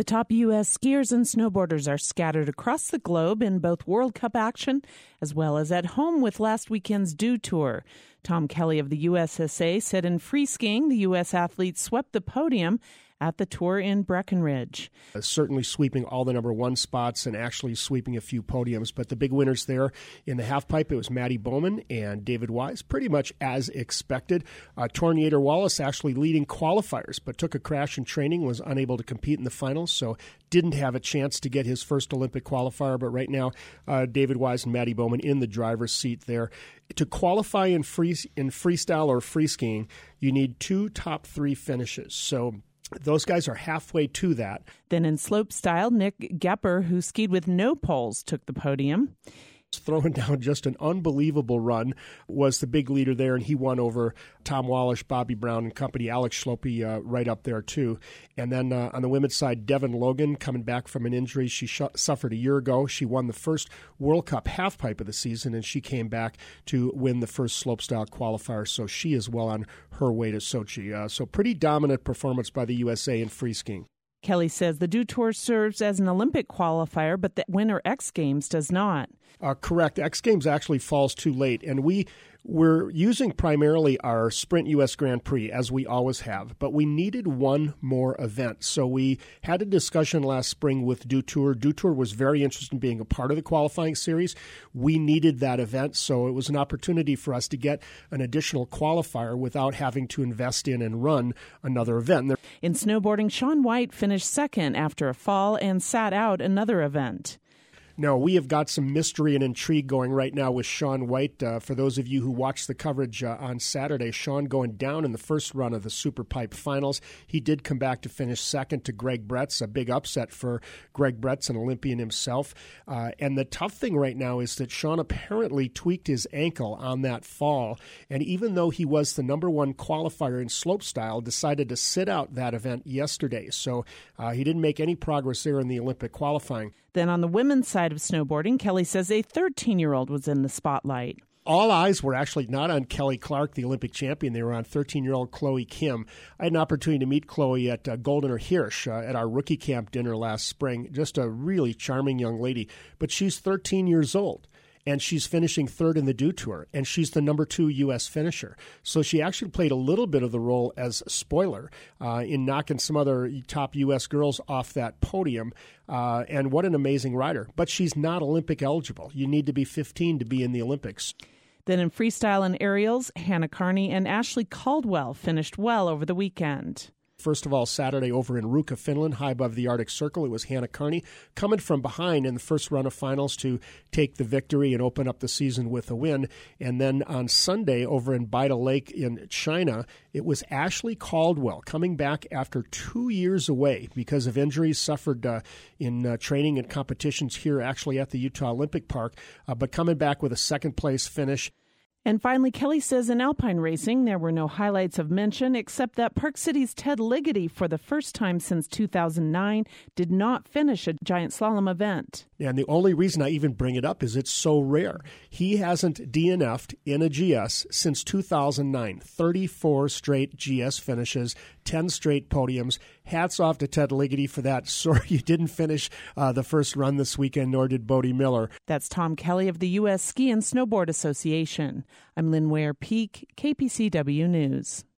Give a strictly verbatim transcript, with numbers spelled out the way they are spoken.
The top U S skiers and snowboarders are scattered across the globe in both World Cup action as well as at home with last weekend's Dew Tour. Tom Kelly of the U S S A said in free skiing, the U S athletes swept the podium at the Tour in Breckenridge. Uh, certainly sweeping all the number one spots and actually sweeping a few podiums. But the big winners there in the halfpipe, it was Maddie Bowman and David Wise, pretty much as expected. Uh, Torniator Wallace actually leading qualifiers, but took a crash in training, was unable to compete in the finals, so didn't have a chance to get his first Olympic qualifier. But right now, uh, David Wise and Maddie Bowman in the driver's seat there. To qualify in free in freestyle or free skiing, you need two top three finishes. So those guys are halfway to that. Then in slopestyle, Nick Gepper, who skied with no poles, took the podium. Throwing down just an unbelievable run, was the big leader there, and he won over Tom Wallish, Bobby Brown and company. Alex Schlope uh, right up there too. And then uh, on the women's side, Devin Logan coming back from an injury she sh- suffered a year ago. She won the first World Cup halfpipe of the season, and she came back to win the first slopestyle qualifier, so she is well on her way to Sochi. Uh, so pretty dominant performance by the U S A in free skiing. Kelly says the Dew Tour serves as an Olympic qualifier, but the Winter X Games does not. Uh, correct. X Games actually falls too late, and we we're using primarily our Sprint U S Grand Prix, as we always have, but we needed one more event. So we had a discussion last spring with Dew Tour. Dew Tour was very interested in being a part of the qualifying series. We needed that event, so it was an opportunity for us to get an additional qualifier without having to invest in and run another event. In snowboarding, Shaun White finished second after a fall and sat out another event. No, we have got some mystery and intrigue going right now with Shaun White. Uh, for those of you who watched the coverage uh, on Saturday, Shaun going down in the first run of the Superpipe Finals. He did come back to finish second to Greg Bretz, a big upset for Greg Bretz, an Olympian himself. Uh, and the tough thing right now is that Shaun apparently tweaked his ankle on that fall. And even though he was the number one qualifier in slopestyle, decided to sit out that event yesterday. So uh, he didn't make any progress there in the Olympic qualifying. Then on the women's side of snowboarding, Kelly says a thirteen-year-old was in the spotlight. All eyes were actually not on Kelly Clark, the Olympic champion. They were on thirteen-year-old Chloe Kim. I had an opportunity to meet Chloe at uh, Goldener Hirsch uh, at our rookie camp dinner last spring. Just a really charming young lady. But she's thirteen years old. And she's finishing third in the Dew Tour, and she's the number two U S finisher. So she actually played a little bit of the role as a spoiler uh, in knocking some other top U S girls off that podium. Uh, and what an amazing rider. But she's not Olympic eligible. You need to be fifteen to be in the Olympics. Then in freestyle and aerials, Hannah Carney and Ashley Caldwell finished well over the weekend. First of all, Saturday over in Ruka, Finland, high above the Arctic Circle, it was Hannah Carney coming from behind in the first run of finals to take the victory and open up the season with a win. And then on Sunday over in Baida Lake in China, it was Ashley Caldwell coming back after two years away because of injuries suffered uh, in uh, training and competitions here actually at the Utah Olympic Park, uh, but coming back with a second-place finish. And finally, Kelly says in alpine racing, there were no highlights of mention except that Park City's Ted Ligety, for the first time since two thousand nine, did not finish a giant slalom event. And the only reason I even bring it up is it's so rare. He hasn't D N F'd in a G S since two thousand nine. thirty-four straight G S finishes, ten straight podiums. Hats off to Ted Ligety for that. Sorry you didn't finish uh, the first run this weekend, nor did Bodie Miller. That's Tom Kelly of the U S Ski and Snowboard Association. I'm Lynn Ware Peak, K P C W News.